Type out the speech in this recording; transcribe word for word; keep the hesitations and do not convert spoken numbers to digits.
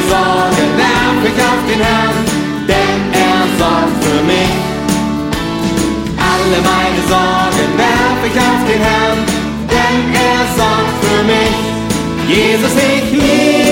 Sorgen werf ich auf den Herrn, denn er sorgt für mich. Alle meine Sorgen werf ich auf den Herrn, denn er sorgt für mich. Jesus, ich liebe